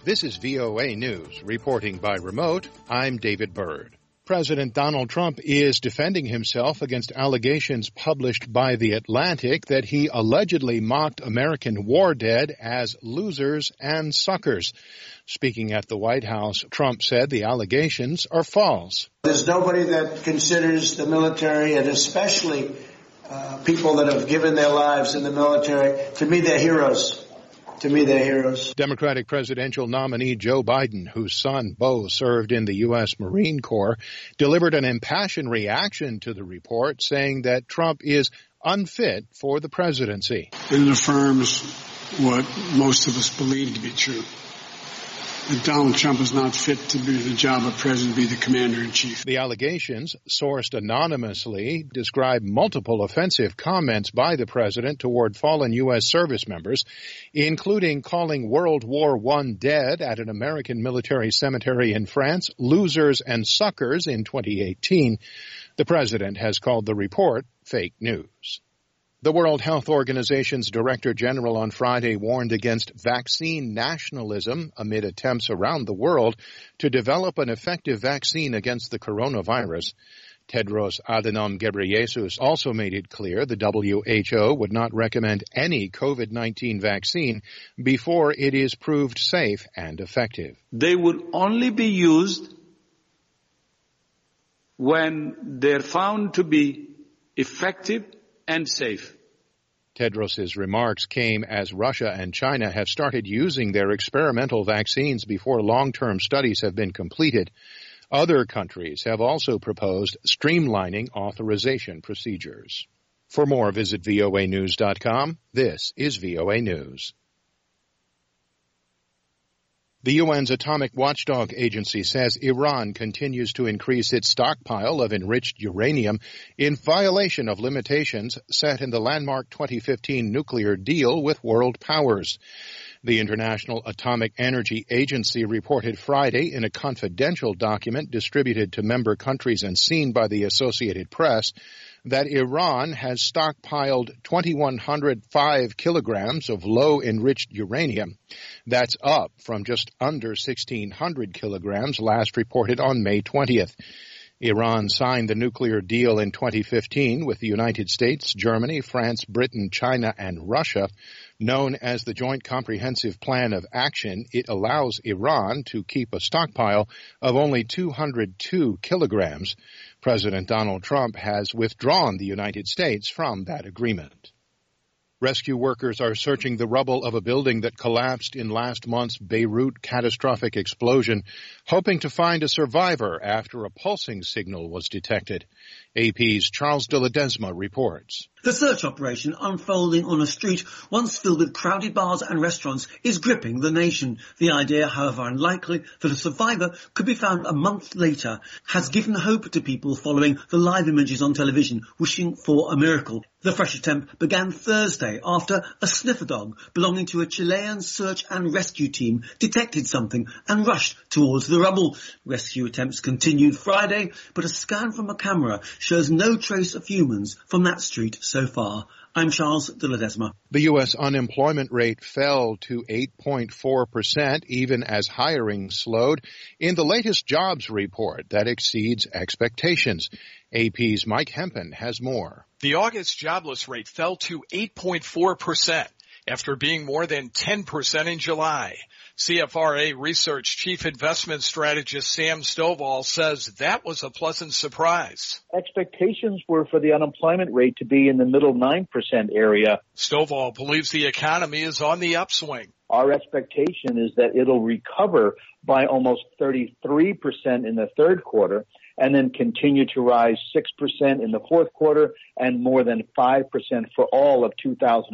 This is VOA News. Reporting by remote, I'm David Byrd. President Donald Trump is defending himself against allegations published by The Atlantic that he allegedly mocked American war dead as losers and suckers. Speaking at the White House, Trump said the allegations are false. There's nobody that considers the military, and especially people that have given their lives in the military, to me, they're heroes. To me, they're heroes. Democratic presidential nominee Joe Biden, whose son Beau served in the U.S. Marine Corps, delivered an impassioned reaction to the report, saying that Trump is unfit for the presidency. It affirms what most of us believe to be true, that Donald Trump is not fit to be the job of president, be the commander-in-chief. The allegations, sourced anonymously, describe multiple offensive comments by the president toward fallen U.S. service members, including calling World War I dead at an American military cemetery in France losers and suckers in 2018. The president has called the report fake news. The World Health Organization's Director General on Friday warned against vaccine nationalism amid attempts around the world to develop an effective vaccine against the coronavirus. Tedros Adhanom Ghebreyesus also made it clear the WHO would not recommend any COVID-19 vaccine before it is proved safe and effective. They will only be used when they're found to be effective and safe. Tedros's remarks came as Russia and China have started using their experimental vaccines before long-term studies have been completed. Other countries have also proposed streamlining authorization procedures. For more, visit voanews.com. This is VOA News. The UN's Atomic Watchdog Agency says Iran continues to increase its stockpile of enriched uranium in violation of limitations set in the landmark 2015 nuclear deal with world powers. The International Atomic Energy Agency reported Friday in a confidential document distributed to member countries and seen by the Associated Press that Iran has stockpiled 2,105 kilograms of low-enriched uranium. That's up from just under 1,600 kilograms last reported on May 20th. Iran signed the nuclear deal in 2015 with the United States, Germany, France, Britain, China, and Russia. Known as the Joint Comprehensive Plan of Action, it allows Iran to keep a stockpile of only 202 kilograms. President Donald Trump has withdrawn the United States from that agreement. Rescue workers are searching the rubble of a building that collapsed in last month's Beirut catastrophic explosion, hoping to find a survivor after a pulsing signal was detected. AP's Charles de Ledesma reports. The search operation, unfolding on a street once filled with crowded bars and restaurants, is gripping the nation. The idea, however unlikely, that a survivor could be found a month later has given hope to people following the live images on television, wishing for a miracle. The fresh attempt began Thursday after a sniffer dog belonging to a Chilean search and rescue team detected something and rushed towards the rubble. Rescue attempts continued Friday, but a scan from a camera shows no trace of humans from that street so far. I'm Charles de Ledesma. The U.S. unemployment rate fell to 8.4%, even as hiring slowed in the latest jobs report that exceeds expectations. AP's Mike Hempen has more. The August jobless rate fell to 8.4% after being more than 10% in July. CFRA Research Chief Investment Strategist Sam Stovall says that was a pleasant surprise. Expectations were for the unemployment rate to be in the middle 9% area. Stovall believes the economy is on the upswing. Our expectation is that it'll recover by almost 33% in the third quarter and then continue to rise 6% in the fourth quarter and more than 5% for all of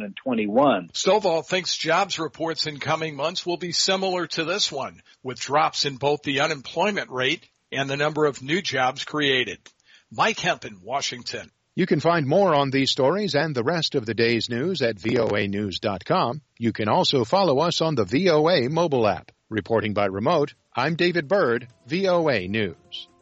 2021. Stovall thinks jobs reports in coming months will be similar to this one, with drops in both the unemployment rate and the number of new jobs created. Mike Hempen, Washington. You can find more on these stories and the rest of the day's news at voanews.com. You can also follow us on the VOA mobile app. Reporting by remote, I'm David Byrd, VOA News.